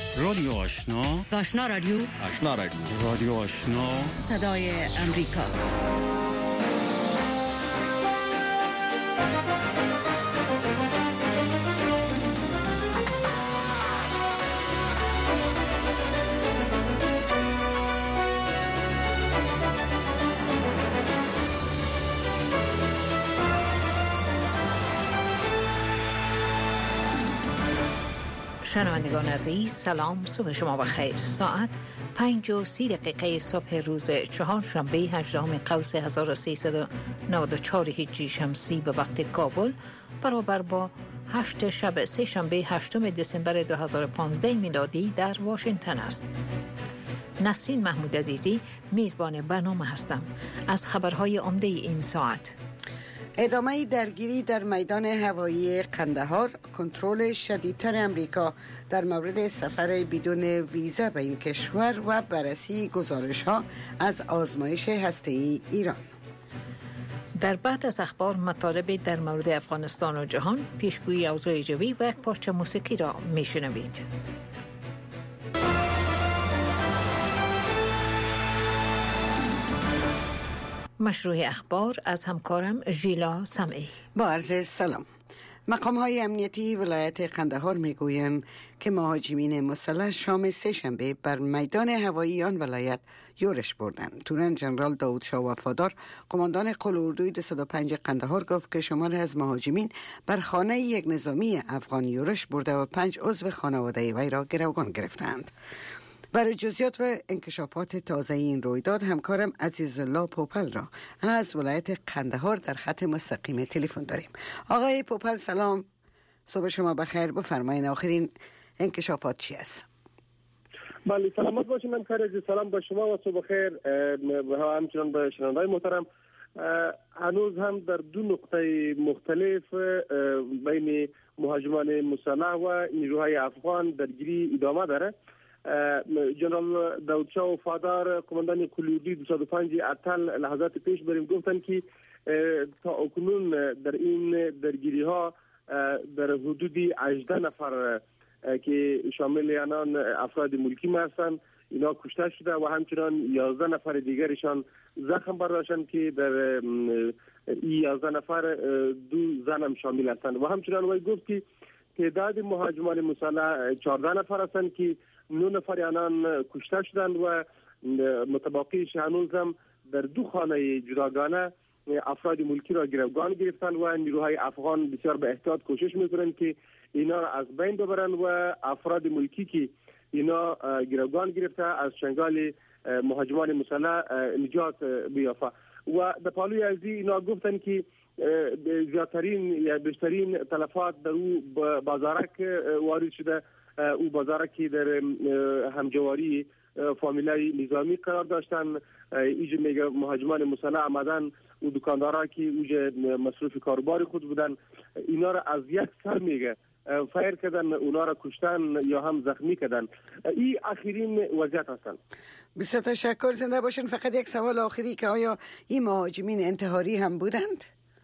رادیو آشنا، آشنا رادیو، آشنا رادیو، رادیو آشنا، صدای امریکا. شنوندگان عزیز، سلام، صبح شما بخیر. ساعت 5:30 صبح روز چهارشنبه 18 قوس 1394 هجری شمسی به وقت کابل، برابر با 8 شب سه شنبه 8 دسامبر 2015 میلادی در واشنگتن است. نسرین محمود عزیزی میزبان برنامه هستم. از خبرهای عمده این ساعت: ادامه درگیری در میدان هوایی قندهار، کنترل شدیدتر امریکا در مورد سفر بدون ویزا به این کشور و بررسی گزارش‌ها از آزمایش هسته‌ای ایران. در بعد از اخبار مطالب در مورد افغانستان و جهان، پیشگویی اوضاع جوی و یک پارچه موسیقی را میشنوید. مشروع اخبار از همکارم ژیلا سمعی. با عرض سلام. مقام‌های امنیتی ولایت قندهار میگویند که مهاجمین مسلح شام سه شنبه بر میدان هوایی آن ولایت یورش بردند. تورن جنرال داود شاه وفادار، قماندان قل اردوی 205 قندهار، گفت که شماری از مهاجمین بر خانه یک نظامی افغان یورش برده و 5 عضو خانواده وی را گروگان گرفتند. برای جزئیات و انکشافات تازه این رویداد، همکارم عزیزالله پوپل را از ولایت قندهار در خط مستقیم تلفن داریم. آقای پوپل سلام، صبح شما بخیر. بفرمایید آخرین انکشافات چی است؟ بله، سلامت باشید همکار عزیز. سلام با شما و صبح خیر و همچنان به شنونده‌های محترم. هنوز هم در دو نقطه مختلف بین مهاجمان مسلح و نیروهای افغان درگیری ادامه داره. جنرال داود شاه وفادار، قماندان قل اردوی 205 اتل، لحظات پیش بریم گفتن که تا اکنون در این درگیری ها در حدود 18 نفر که شامل آنان افراد ملکی هستند اینا کشته شده و همچنان 11 نفر دیگرشان زخم برداشتند که در این 11 نفر 2 زن هم شامل هستند و همچنان وی گفت که تعداد مهاجمان مسلح 14 نفر هستند که 9 نفر آنان کشته شدند و متبقیش هنوز هم در 2 خانه جداگانه افراد ملکی را گروگان گرفتند و نیروهای افغان بسیار به احتیاط کوشش میکنند که اینا را از بین ببرند و افراد ملکی که اینا گروگان گرفته از چنگال مهاجمان مسلح نجات بیافته. و در پالوی ازی اینا گفتند که زیادترین یا بیشترین تلفات در او بازارک وارد شده. او بازارکی در همجواری فامیلای نظامی قرار داشتن. ایجا میگه مهاجمان مسلح آمدن او دکاندارا که اوج مصروف کاروبار خود بودن اینا را از یک سر میگه فایر کردن، اونا را کشتن یا هم زخمی کردن. این آخرین وضعیت هستن. بسیار تشکر، زنده باشن. فقط یک سوال آخری که آیا این مهاجمین انتحاری هم بودند؟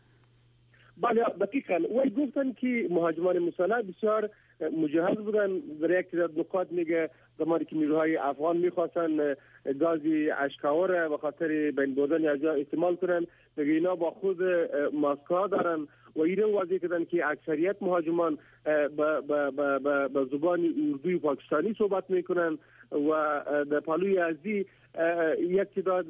بله دقیقاً. وی گفتن که مهاجمان مسلح بسیار مجهز بودن. در یک تعداد نکات میگه زمانی که نیروهای افغان میخواستن گازی اشکاور به خاطر بین بردن از جا استعمال کنن، میگه اینا با خود ماسک‌ها دارن و اینا واضح کردن که اکثریت مهاجمان به زبان اردوی پاکستانی صحبت میکنن و در پالوی ازی یک تعداد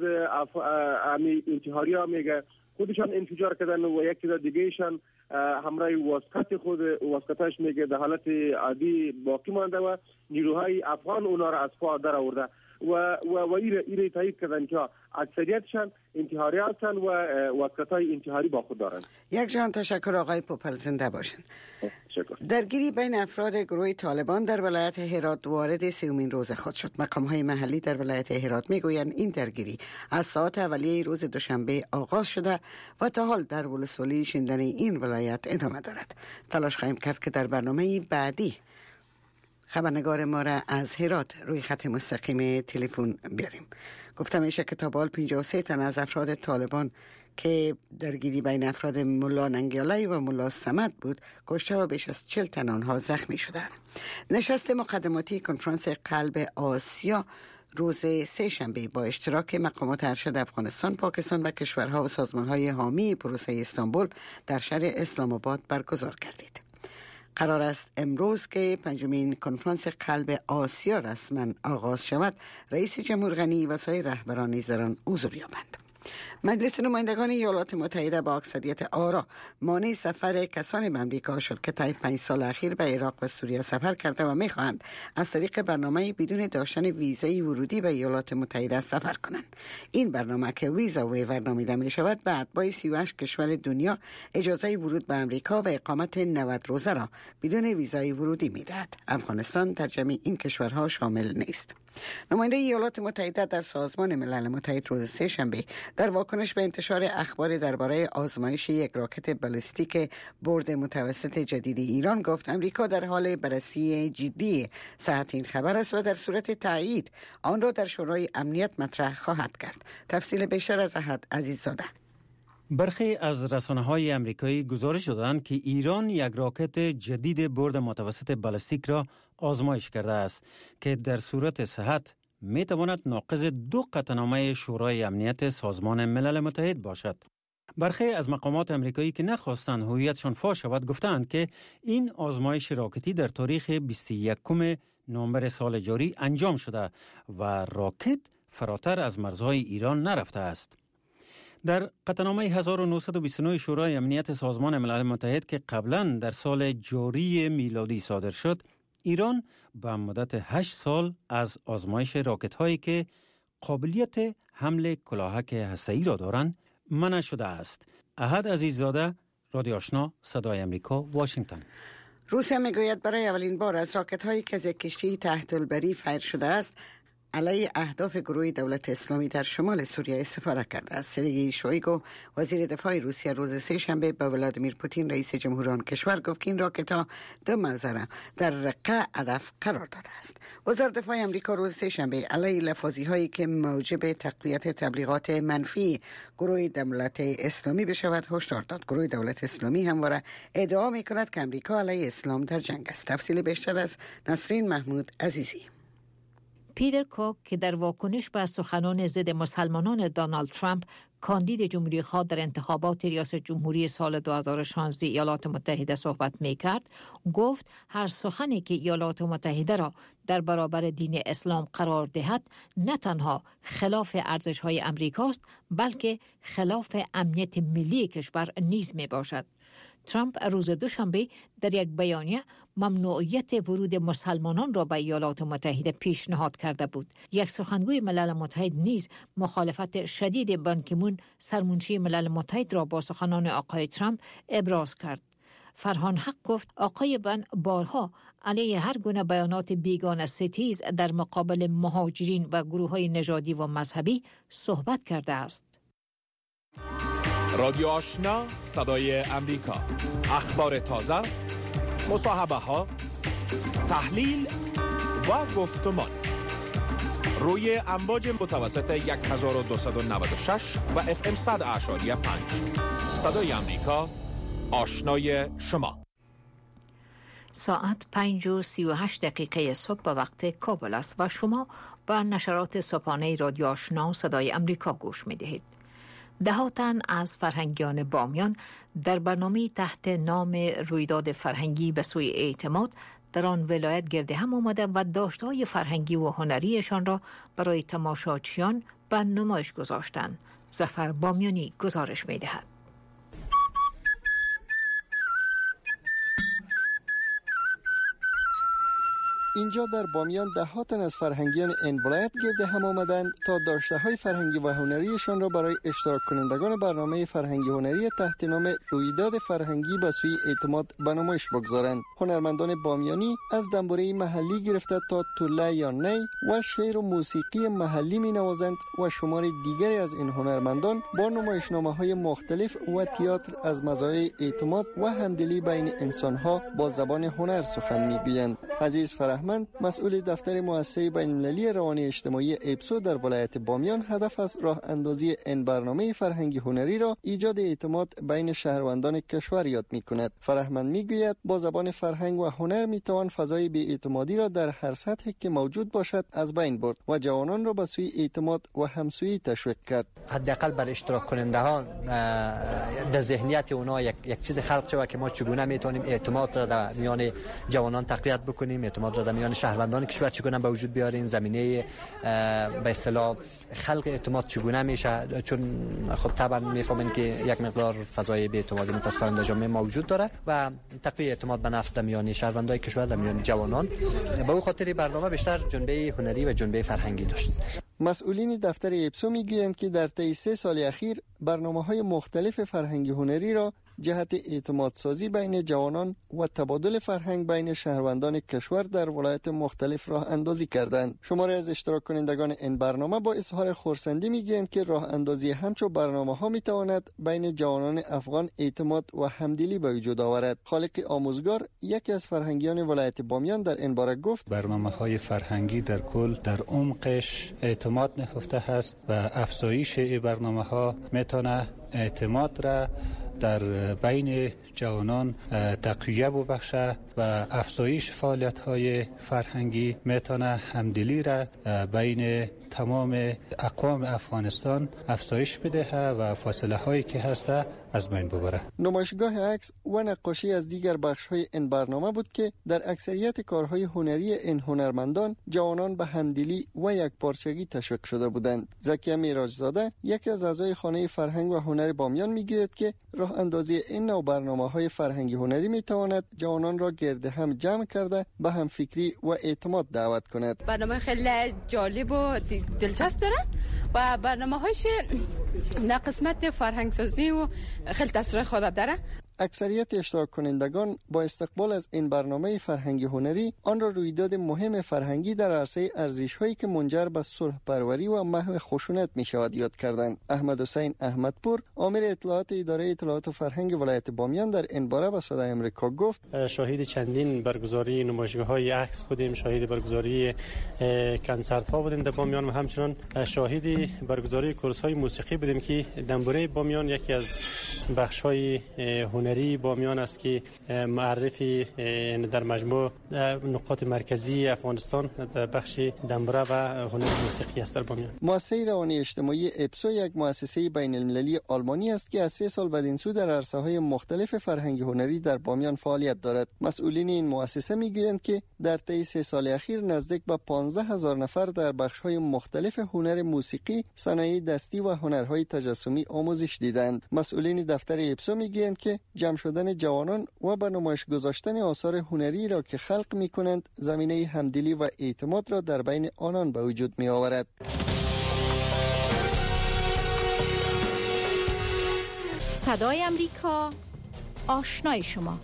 انتحاری ها میگه خودشان انفجار کردن و یک تعداد دیگهشان همراه واسکتاش میگه در حالت عادی باقی مانده و نیروهای افغان اونا را از پا در آورده و ایره تایید کردن که اکثریتشان انتحاری هستند و واسکتای انتحاری با خود دارند. یک جان تشکر آقای پوپل، زنده باشن. درگیری بین افراد گروه طالبان در ولایت هرات وارد 3مین روز خود شد. مقام‌های محلی در ولایت هرات میگویند این درگیری از ساعت اولیه روز دوشنبه آغاز شده و تا حال در ولسوالی شیندن این ولایت ادامه دارد. تلاش خواهیم کرد که در برنامه بعدی خبرنگار ما را از هرات روی خط مستقیم تلفن بیاریم. گفتم میشه که تا به حال 53 تن از افراد طالبان که درگیری بین افراد ملا ننگیالی و ملا صمد بود کشته و بیش از 40 تن آنها زخمی شدند. نشست مقدماتی کنفرانس قلب آسیا روز سه‌شنبه با اشتراک مقامات ارشد افغانستان، پاکستان و کشورها و سازمان‌های حامی پروسه استانبول در شهر اسلام آباد برگزار گردید. قرار است امروز که پنجمین کنفرانس قلب آسیا رسما آغاز شود، رئیس جمهور غنی و سایر رهبران نیز در آن حضور یابند. مجلس نمایندگان ایالات متحده با اکثریت آرا مانع سفر کسان به امریکا شد که طی 5 سال اخیر به عراق و سوریه سفر کرده و می‌خواهند از طریق برنامه بدون داشتن ویزای ورودی به ایالات متحده سفر کنند. این برنامه که ویزا ویور نامیده می شود به اتباع 38 کشور دنیا اجازه ورود به امریکا و اقامت 90 روزه را بدون ویزای ورودی می‌دهد. افغانستان در جمع این کشورها شامل نیست. نماینده ایالات متحده در سازمان ملل متحد روز سه‌شنبه در واکنش به انتشار اخبار درباره آزمایش یک راکت بالستیک برد متوسط جدید ایران گفت امریکا در حال بررسی جدی صحت این خبر است و در صورت تایید آن را در شورای امنیت مطرح خواهد کرد. تفصیل بیشتر از احد عزیززاده. برخی از رسانه‌های آمریکایی گزارش دادند که ایران یک راکت جدید برد متوسط بالستیک را آزمایش کرده است که در صورت صحت می‌تواند ناقض 2 قطعنامه شورای امنیت سازمان ملل متحد باشد. برخی از مقامات آمریکایی که نخواستند هویتشان فاش شود گفتند که این آزمایش راکتی در تاریخ 21 نوامبر سال جاری انجام شده و راکت فراتر از مرزهای ایران نرفته است. در قطعنامه 1929 شورای امنیت سازمان ملل متحد که قبلا در سال جاری میلادی صادر شد، ایران به مدت 8 سال از آزمایش راکت هایی که قابلیت حمل کلاهک هسته‌ای را دارند منع شده است. احد عزیززاده، رادیو آشنا، صدای امریکا، واشنگتن. روسیه میگوید برای اولین بار از راکت هایی که از یک کشتی تحت البری فیر شده است علیه اهداف گروه دولت اسلامی در شمال سوریه استفاده کرده است. سرگئی شویگو وزیر دفاع روسیه روز سه‌شنبه به ولادیمیر پوتین رئیس جمهور آن کشور گفت که این راکت‌ها 2 موضع را در رقه هدف قرار داده است. وزارت دفاع آمریکا روز سه‌شنبه علیه لفاظی‌هایی که موجب تقویت تبلیغات منفی گروه دولت اسلامی بشود هشدار داد. گروه دولت اسلامی همواره ادعا می‌کند که آمریکا علیه اسلام در جنگ است. تفصیل بیشتر از نسرین محمود عزیزی. پیتر کوک که در واکنش به سخنان ضد مسلمانان دونالد ترامپ کاندید جمهوری خواه در انتخابات ریاست جمهوری سال 2016 ایالات متحده صحبت می‌کرد، گفت هر سخنی که ایالات متحده را در برابر دین اسلام قرار دهد نه تنها خلاف ارزش‌های امریکاست بلکه خلاف امنیت ملی کشور نیز میباشد. ترامپ روز دوشنبه در یک بیانیه ممنوعیت ورود مسلمانان را به ایالات متحده پیشنهاد کرده بود. یک سخنگوی ملل متحد نیز مخالفت شدید بان کی مون سرمنشی ملل متحد را با سخنان آقای ترامپ ابراز کرد. فرهان حق گفت آقای بن بارها علیه هر گونه بیانات بیگانه ستیز در مقابل مهاجرین و گروه‌های نژادی و مذهبی صحبت کرده است. رادیو آشنا، صدای امریکا، اخبار تازه، مصاحبه ها، تحلیل و گفتمان روی امواج متوسط 1296 و FM 100.5 صدای امریکا، آشنای شما. ساعت 5:38 صبح به وقت کابل است و شما به نشرات صبحانه رادیو آشنا صدای امریکا گوش می دهید. دهاتن از فرهنگیان بامیان در برنامه تحت نام رویداد فرهنگی به سوی اعتماد در آن ولایت گرد هم آمده و داشته‌های فرهنگی و هنریشان را برای تماشاچیان به نمایش گذاشتند. ظفر بامیانی گزارش می‌دهد. اینجا در بامیان دهات تن از فرهنگیان این ولایت گرد هم آمدند تا داشته‌های فرهنگی و هنریشان را برای اشتراک کنندگان برنامه فرهنگی هنری تحت نام رویداد فرهنگی به سوی اعتماد به نمایش بگذارند. هنرمندان بامیانی از دنبوره محلی گرفته تا توله یا نی و شعر و موسیقی محلی می‌نوازند و شمار دیگری از این هنرمندان با نمایشنامه‌های مختلف و تئاتر از مزایای اعتماد و همدلی بین انسان‌ها با زبان هنر سخن می‌گویند. عزیز فرهمند هوشمند مسئول دفتر مؤسسه بین‌المللی روانی اجتماعی ایپسو در ولایت بامیان هدف از راه اندازی این برنامه فرهنگی هنری را ایجاد اعتماد بین شهروندان کشور یاد می‌کند. فرهمند می‌گوید با زبان فرهنگ و هنر می‌توان فضای بی‌اعتمادی را در هر سطحی که موجود باشد از بین برد و جوانان را به سوی اعتماد و همسویی تشویق کرد. حداقل بر اشتراک کننده ها در ذهنیت اونا یک چیز خلق شود که ما چگونه میتونیم اعتماد را در میان جوانان تقویت بکنیم، اعتماد را در میان شهروندان کشور چگونه به وجود بیاریم، زمینه به اصطلاح خلق اعتماد چگونه میشه، چون خب طبعا میفهمین که یک مقدار فضای بی‌اعتمادی متاسفانه در جامعه موجود داره و تقویت اعتماد به نفس در میان شهروندان کشور در میان جوانان. به او خاطر برنامه بیشتر جنبه هنری و جنبه فرهنگی داشت. مسئولین دفتر ایپسو میگویند که در طی 3 سال اخیر برنامه‌های مختلف فرهنگی هنری را جهت اعتماد سازی بین جوانان و تبادل فرهنگ بین شهروندان کشور در ولایت مختلف راه اندازی کردند. شماری از اشتراک کنندگان این برنامه با اظهار خرسندی میگویند که راه اندازی همچون برنامه‌ها میتواند بین جوانان افغان اعتماد و همدلی به وجود آورد. خالق آموزگار یکی از فرهنگیان ولایت بامیان در این باره گفت: برنامه‌های فرهنگی در کل در عمقش اعتماد نهفته است و افزایش این برنامه‌ها میتونه اعتماد را در بین جوانان تقویت ببخشه و افزایش فعالیت‌های فرهنگی میتونه همدلی را بین تمام اقوام افغانستان افزایش بده و فاصله هایی که هسته از بین ببره. نمایشگاه عکس و نقاشی از دیگر بخش‌های این برنامه بود که در اکثریت کارهای هنری این هنرمندان جوانان به همدلی و یکپارچگی تشویق شده بودند. زکیه میراجزاده یکی از اعضای خانه فرهنگ و هنر بامیان میگوید که راه اندازی این نوع برنامه‌های فرهنگی هنری میتواند جوانان را گرد هم جمع کرده به همفکری و اعتماد دعوت کند. برنامه خیلی جالب و دلچسب داره و برنامه‌هاش در قسمت فرهنگ سازی و خیلی تاثیر خود داره. اکثریت اشتراک کنندگان با استقبال از این برنامه فرهنگی هنری آن را رویداد مهم فرهنگی در عرصه ارزش‌هایی که منجر به صلح پروری و محو خشونت می‌شود یاد کردند. احمد حسین احمدپور، آمر اطلاعات اداره اطلاعات و فرهنگ ولایت بامیان در این باره به صدای آمریکا گفت: شاهد چندین برگزاری نمایشگاه‌های عکس بودیم، شاهد برگزاری کنسرت‌ها بودیم در بامیان و همچنان شاهد برگزاری کورس‌های موسیقی بودیم که دنبوره بامیان یکی از بخش‌های هنری بامیان است که معرفی در مجموع نقاط مرکزی افغانستان در بخش دنبره و هنر موسیقی است در بامیان. مؤسسه روانی اجتماعی ایپسو یک مؤسسه بین‌المللی آلمانی است که از 3 سال بدین سو در عرصه‌های مختلف فرهنگی هنری در بامیان فعالیت دارد. مسئولین این مؤسسه میگویند که در طی 3 سال اخیر نزدیک به 15,000 نفر در بخش‌های مختلف هنر موسیقی، صنایع دستی و هنرهای تجسمی آموزش دیدند. مسئولین دفتر ایپسو میگویند که جمع شدن جوانان و به نمایش گذاشتن آثار هنری را که خلق می کنند زمینه همدلی و اعتماد را در بین آنان به وجود می آورد. صدای امریکا، آشنای شما.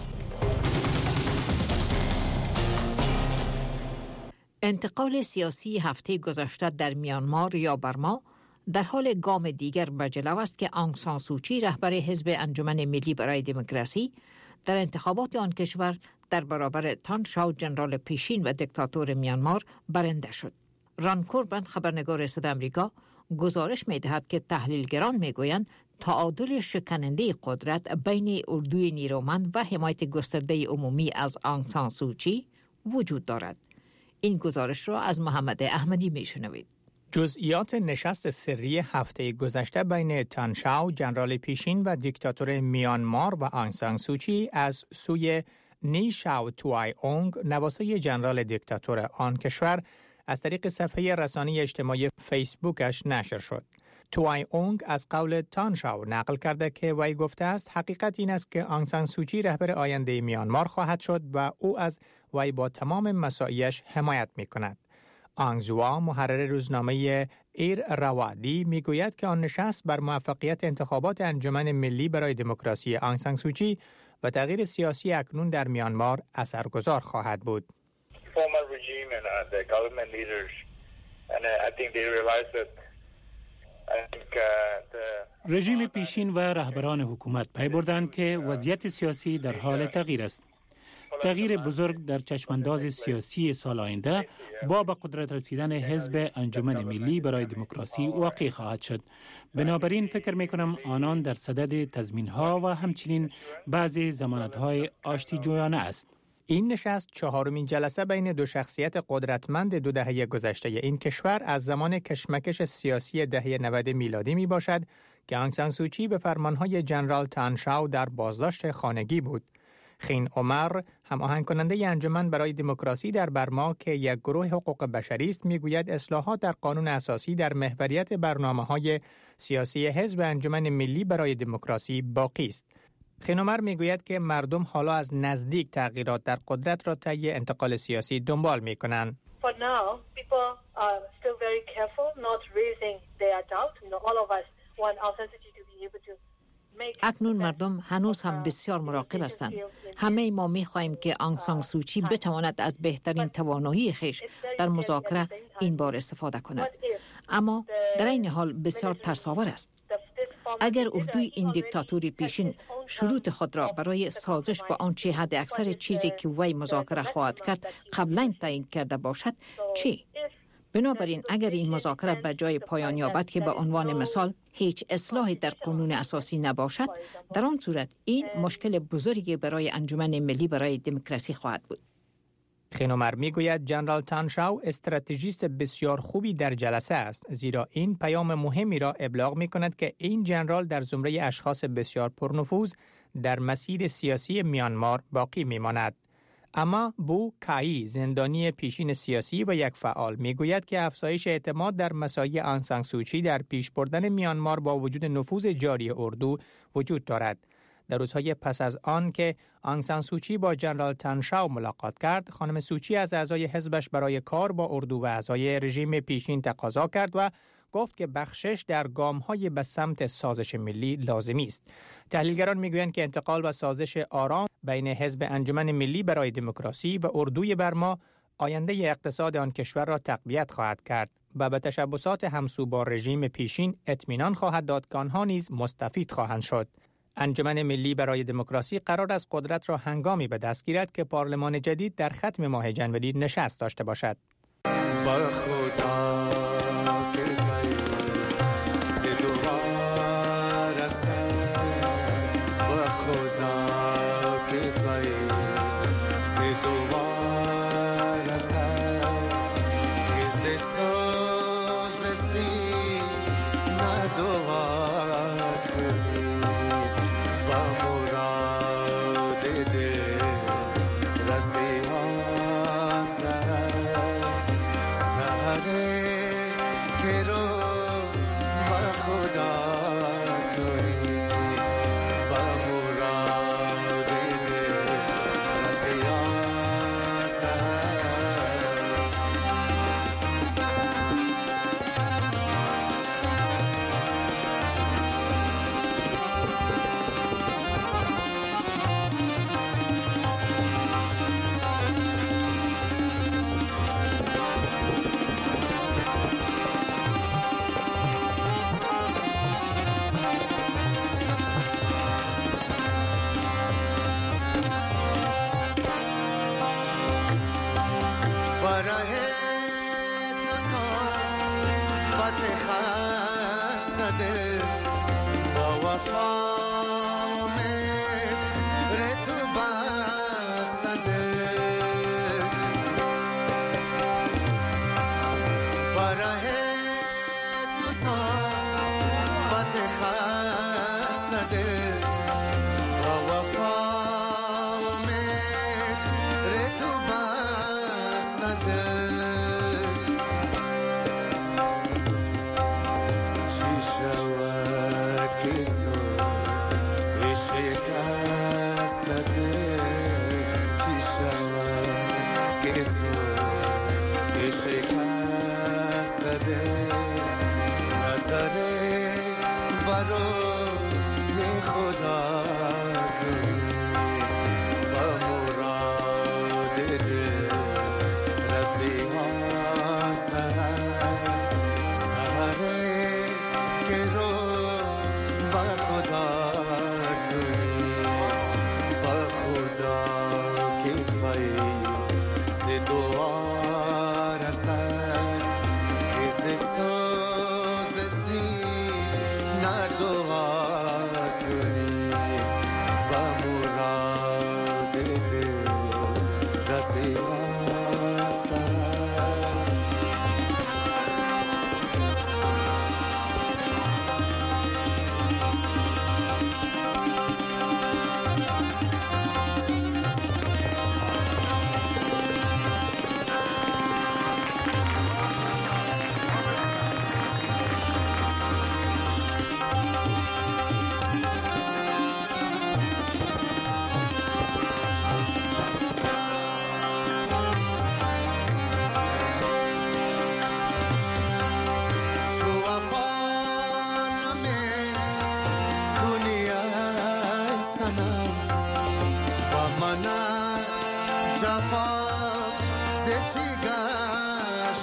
انتقال سیاسی هفته گذشته در میانمار یا برما در حال گام دیگر به جلو است که آنگ سان سوچی رهبر حزب انجمن ملی برای دموکراسی در انتخابات آن کشور در برابر تان شاو جنرال پیشین و دیکتاتور میانمار برنده شد. ران کوربن خبرنگار صدای آمریکا گزارش می‌دهد که تحلیلگران می‌گویند تعادل شکننده قدرت بین اردوی نیرومند و حمایت گسترده عمومی از آنگ سان سوچی وجود دارد. این گزارش را از محمد احمدی می‌شنوید. جزئیات نشست سری هفته گذشته بین تان شاو جنرال پیشین و دیکتاتور میانمار و آنگ سان سوچی از سوی نی شاو توای اونگ نواسه جنرال دیکتاتور آن کشور از طریق صفحه رسانه‌ای اجتماعی فیسبوکش نشر شد. توای اونگ از قول تان شاو نقل کرده که وی گفته است حقیقت این است که آنگ سان سوچی رهبر آینده میانمار خواهد شد و او از وی با تمام مساعیش حمایت می‌کند. آنگ زوا محرر روزنامه ایر روادی میگوید که آن نشست بر موفقیت انتخابات انجمن ملی برای دموکراسی آنگ سان سوچی و تغییر سیاسی اکنون در میانمار اثرگذار خواهد بود. رژیم پیشین و رهبران حکومت پی بردند که وضعیت سیاسی در حال تغییر است. تغییر بزرگ در چشمانداز سیاسی سال آینده با به قدرت رسیدن حزب انجمن ملی برای دموکراسی واقع خواهد شد. بنابراین فکر میکنم آنان در صدد تضمین‌ها و همچنین بعضی ضمانت‌های آشتی جویانه است. این نشست چهارمین جلسه بین دو شخصیت قدرتمند دو دهه گذشته این کشور از زمان کشمکش سیاسی دهه 90 میلادی می باشد که آنگ سان سوچی به فرمانهای جنرال تان شاو در بازداشت خانگی بود. خین عمر، هماهنگ کننده انجمن برای دموکراسی در برما که یک گروه حقوق بشری است، میگوید اصلاحات در قانون اساسی در محوریت برنامه‌های سیاسی حزب انجمن ملی برای دموکراسی باقی است. خین عمر میگوید که مردم حالا از نزدیک تغییرات در قدرت را طی انتقال سیاسی دنبال میکنند. اکنون مردم هنوز هم بسیار مراقب هستند. همه ما می‌خواهیم که آنگ سان سوچی بتواند از بهترین توانایی خیش در مذاکره این بار استفاده کند. اما در این حال بسیار ترس‌آور است. اگر اردوی این دیکتاتوری پیشین شروط خود را برای سازش با آنچه حد اکثر چیزی که وی مذاکره خواهد کرد قبلا تعیین کرده باشد چی؟ بنابراین اگر این مذاکره به جای پایان یابد که به عنوان مثال هیچ اصلاحی در قانون اساسی نباشد، در آن صورت این مشکل بزرگی برای انجمن ملی برای دموکراسی خواهد بود. خین عمر میگوید جنرال تان شاو استراتژیست بسیار خوبی در جلسه است، زیرا این پیام مهمی را ابلاغ می کند که این جنرال در زمره اشخاص بسیار پرنفوذ در مسیر سیاسی میانمار باقی می ماند. اما بو کایی، زندانی پیشین سیاسی و یک فعال، میگوید که افزایش اعتماد در مساعی آنگ سان سوچی در پیش بردن میانمار با وجود نفوذ جاری اردو وجود دارد. در روزهای پس از آن که آنگ سان سوچی با جنرال تان شاو ملاقات کرد، خانم سوچی از اعضای حزبش برای کار با اردو و اعضای رژیم پیشین تقاضا کرد و گفت که بخشش در گام‌های به سمت سازش ملی لازمی است. تحلیلگران میگویند که انتقال و سازش آرام بین حزب انجمن ملی برای دموکراسی و اردوی برما آینده اقتصاد آن کشور را تقویت خواهد کرد و به تشبسات همسو با رژیم پیشین اطمینان خواهد داد که آنها نیز مستفید خواهند شد. انجمن ملی برای دموکراسی قرار است قدرت را هنگامی به دست گیرد که پارلمان جدید در ختم ماه جنوری نشست داشته باشد.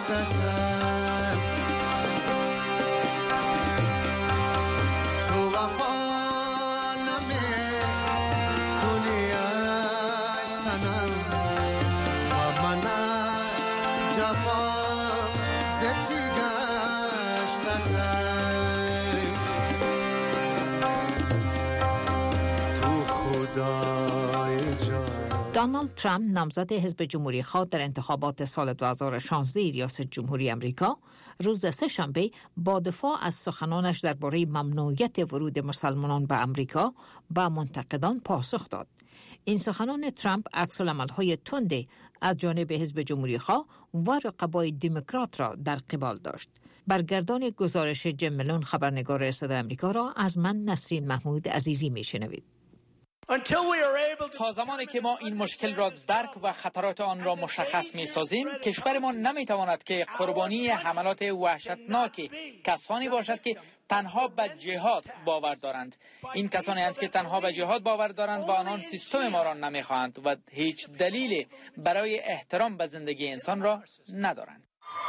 دونالد ترامپ نامزد حزب جمهوری خواه در انتخابات سال 2016 ریاست جمهوری آمریکا روز سه‌شنبه با دفاع از سخنانش درباره ممنوعیت ورود مسلمانان به آمریکا به منتقدان پاسخ داد. این سخنان ترامپ عکس‌العمل‌های تند از جانب حزب جمهوری خواه و رقبای دموکرات را در قبال داشت. برگردان گزارش جیم ملون خبرنگار صدای آمریکا را از من نسرین محمود عزیزی میشنوید. تا زمانی که ما این مشکل را درک و خطرات آن را مشخص می سازیم، کشورمان نمی تواند که قربانی حملات وحشتناک کسانی باشد که تنها به جهاد باور دارند. این کسانی هستند که تنها به جهاد باور دارند و آنان سیستم ما را نمی خواهند و هیچ دلیلی برای احترام به زندگی انسان را ندارند.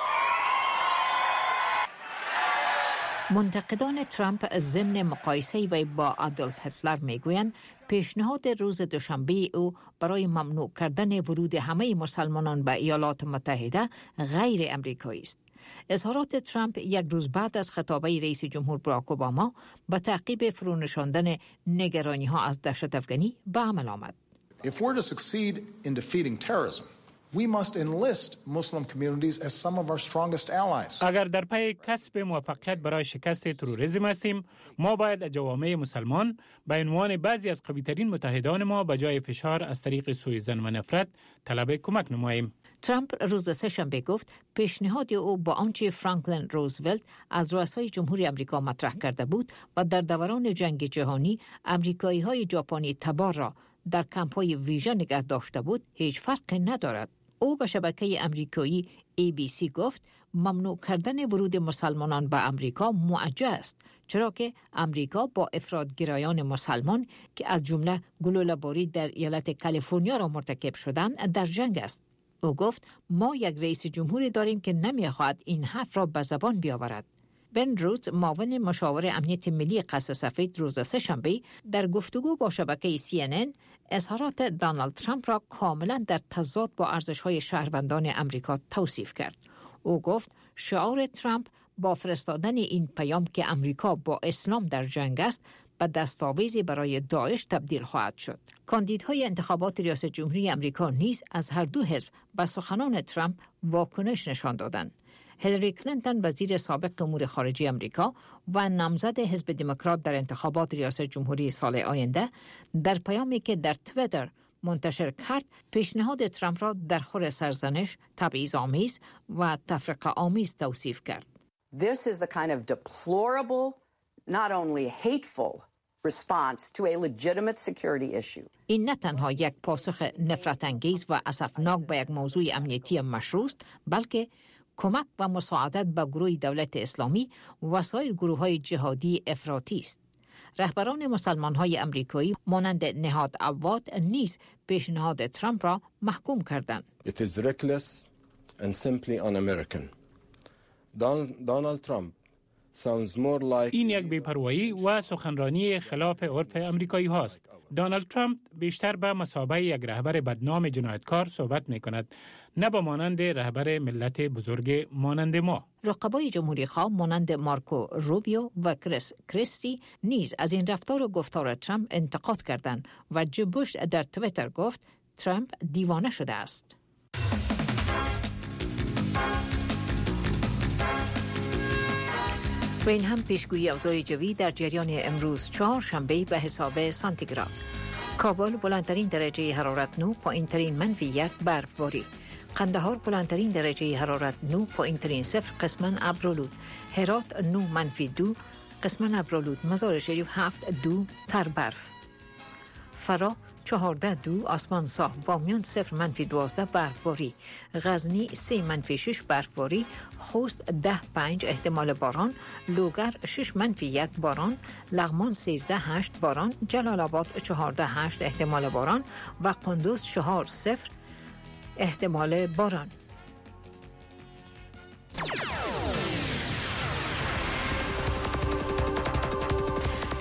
منتقدان ترامپ ضمن مقایسه وی با آدولف هیتلر میگویند پیشنهاد روز دوشنبه او برای ممنوع کردن ورود همه مسلمانان به ایالات متحده غیر امریکایی است. اظهارات ترامپ یک روز بعد از خطابه رئیس جمهور باراک اوباما به تعقیب فرونشاندن نگرانی‌ها از دهشت افغانی به عمل آمد. If we're to succeed in defeating terrorism, we must enlist Muslim communities as some of our strongest allies. اگر در پی کسب موفقیت برای شکست تروریسم هستیم، ما باید جوامع مسلمان به عنوان بعضی از قوی‌ترین متحدان ما به جای فشار از طریق سوءظن و نفرت طلب کمک نماییم. ترامپ روز سه‌شنبه گفت پیشنهاد او با آنچه فرانکلین روزولت از رؤسای جمهوری آمریکا مطرح کرده بود و در دوران جنگ جهانی آمریکایی‌های ژاپنی تبار را در کمپ‌های ویژه نگه داشته بود هیچ فرقی ندارد. او به شبکه آمریکایی ABC گفت ممنوع کردن ورود مسلمانان به آمریکا موجه است، چرا که آمریکا با افراط‌گرایان مسلمان که از جمله گلوله‌باری در ایالت کالیفرنیا را مرتکب شدند در جنگ است. او گفت ما یک رئیس جمهوری داریم که نمی‌خواهد این حرف را به زبان بیاورد. بن رودز معاون مشاور امنیت ملی قصر سفید روز سه‌شنبه در گفتگو با شبکه CNN اظهارات دونالد ترامپ را کاملا در تضاد با ارزش‌های شهروندان آمریکا توصیف کرد. او گفت شعار ترامپ با فرستادن این پیام که آمریکا با اسلام در جنگ است به دستاویزی برای داعش تبدیل خواهد شد. کاندیدهای انتخابات ریاست جمهوری آمریکا نیز از هر دو حزب به سخنان ترامپ واکنش نشان دادند. هیلاری کلینتون وزیر سابق امور خارجه آمریکا و نامزد حزب دموکرات در انتخابات ریاست جمهوری سال آینده در پیامی که در توییتر منتشر کرد پیشنهاد ترامپ را در خور سرزنش، تبعیض‌آمیز و تفرقه آمیز توصیف کرد. This is the kind of deplorable, not only hateful response to a legitimate security issue. این نه تنها یک پاسخ نفرت انگیز و اسفناک به یک موضوع امنیتی مشروع است، بلکه کمک و مساعدت به گروه دولت اسلامی و سایر گروه‌های جهادی افراطی است. رهبران مسلمان‌های آمریکایی مانند نهاد عواد نیز پیشنهاد ترامپ را محکوم کردند. It is reckless and simply un-American. Donald Trump sounds more like این یک بی‌پروایی و سخنرانی خلاف عرف آمریکایی هاست. دونالد ترامپ بیشتر به مثابه یک رهبر بدنام جنایتکار صحبت می‌کند، نه به مانند رهبر ملت بزرگ مانند ما. رقبای جمهوری خواه مانند مارکو روبیو و کریس کریستی نیز از این رفتار و گفتار ترامپ انتقاد کردند و جو بوش در توییتر گفت ترامپ دیوانه شده است. و این هم پیشگویی اوضاع جوی در جریان امروز چهارشنبه به حساب سانتیگراد. کابل بلندترین درجه حرارت 9، پایینترین -1 برفباری. قندهار بلندترین درجه حرارت 9، پایینترین 0 قسماً ابرآلود. هرات 9 -2 قسماً ابرآلود. مزار شریف 7 2 تر برف. فرا 14 2 آسمان صاف. بامیان 0 -12 برفباری. غزنی 3 -6 برفباری. خوست 10 5 احتمال باران. لوگر 6 -1 باران. لغمان 13 8 باران. جلال آباد 14 8 احتمال باران و قندوز 4 0 احتمال باران.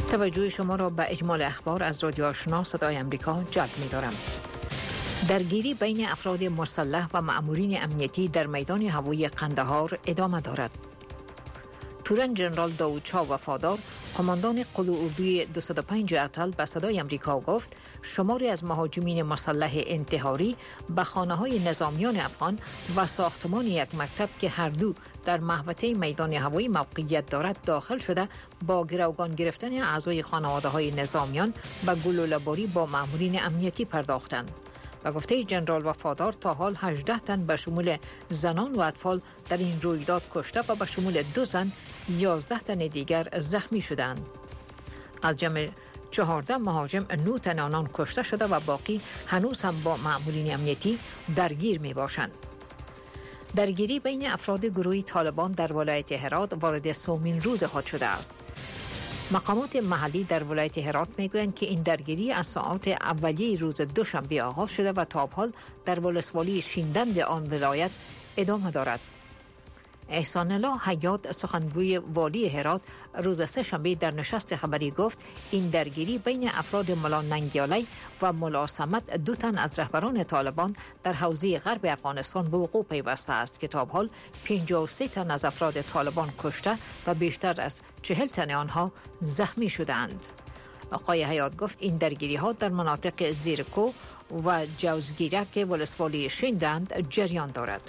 توجه شما را به اجمال اخبار از رادیو آشنا صدای امریکا جلب می‌دارم. درگیری بین افراد مسلح و مأمورین امنیتی در میدان هوایی قندهار ادامه دارد. تورن جنرال داود شاه وفادار، قماندان قوه اردوی 205 اتل به صدای امریکا گفت شماری از مهاجمین مسلح انتحاری به خانه‌های نظامیان افغان و ساختمان یک مکتب که هر دو در محوطه میدان هوایی موقعیت دارد داخل شده با گروگان گرفتن اعضای خانواده‌های نظامیان و گلوله‌باری با مأمورین امنیتی پرداختند. و گفته جنرال وفادار تا حال 18 تن به شمول زنان و اطفال در این رویداد کشته و به شمول 2 زن 11 تن دیگر زخمی شدند. از جمع 14 مهاجم 9 تن آنان کشته شده و باقی هنوز هم با مأمورین امنیتی درگیر می باشند. درگیری بین افراد گروه طالبان در ولایت هرات وارد سومین روز خود شده است. مقامات محلی در ولایت هرات میگویند که این درگیری از ساعات اولیه روز دوشنبه آغاز شده و تا حال در ولسوالی شیندند آن ولایت ادامه دارد. احسان الله حیات سخنگوی والی هرات روز سه‌شنبه در نشست خبری گفت این درگیری بین افراد ملا ننگیالی و ملا صمد 2 تن از رهبران طالبان در حوزه غرب افغانستان به وقوع پیوسته است که تا حال 53 تن از افراد طالبان کشته و بیشتر از 40 تن آنها زخمی شدند. آقای حیات گفت این درگیری ها در مناطق زیرکو و جوزگیرک ولسوالی شیندند جریان دارد.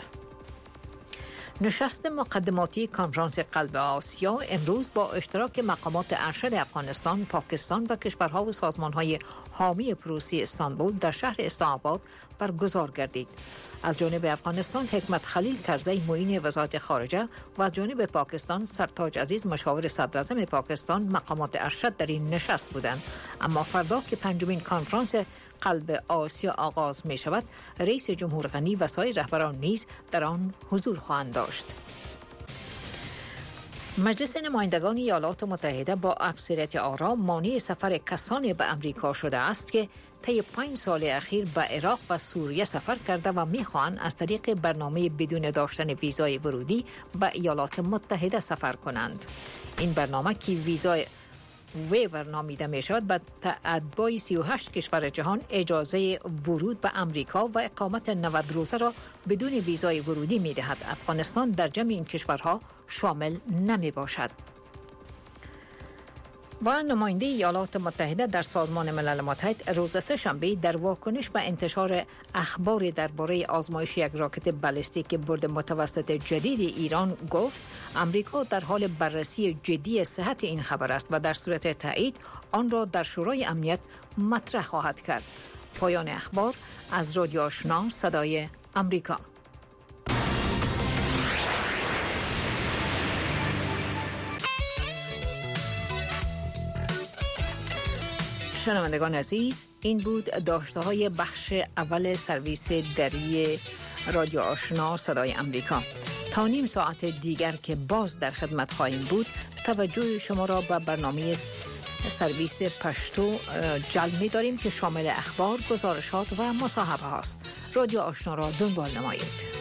نشست مقدماتی کنفرانس قلب آسیا امروز با اشتراک مقامات ارشد افغانستان، پاکستان و کشورها و سازمان‌های حامی پروسی استانبول در شهر اسلام آباد برگزار گردید. از جانب افغانستان حکمت خلیل کرزی معین وزارت خارجه و از جانب پاکستان سرتاج عزیز مشاور صدر اعظم پاکستان مقامات ارشد در این نشست بودند. اما فردا که 5مین کنفرانس قلب آسیا آغاز می شود، رئیس جمهور غنی و سایر رهبران نیز در آن حضور خواهند داشت. مجلس نمایندگان ایالات متحده با اکثریت آرا مانع سفر کسانی به امریکا شده است که طی 5 سال اخیر به عراق و سوریه سفر کرده و می‌خواهند از طریق برنامه بدون داشتن ویزای ورودی به ایالات متحده سفر کنند. این برنامه که ویزای ویور نامیده می شود به اتباع 38 کشور جهان اجازه ورود به امریکا و اقامت 90 روزه را بدون ویزای ورودی می دهد. افغانستان در جمع این کشورها شامل نمی باشد. و نماینده ایالات متحده در سازمان ملل متحد روز سه‌شنبه در واکنش به انتشار اخبار درباره آزمایش یک راکت بالستیک برد متوسط جدید ایران گفت امریکا در حال بررسی جدی صحت این خبر است و در صورت تایید آن را در شورای امنیت مطرح خواهد کرد. پایان اخبار از رادیو آشنا صدای امریکا. شنوندگان عزیز، این بود داشته‌های بخش اول سرویس دری رادیو آشنا صدای امریکا. تا نیم ساعت دیگر که باز در خدمت خواهیم بود، توجه شما را به برنامه سرویس پشتو جلب می‌داریم که شامل اخبار، گزارشات و مصاحبه هاست. رادیو آشنا را دنبال نمایید.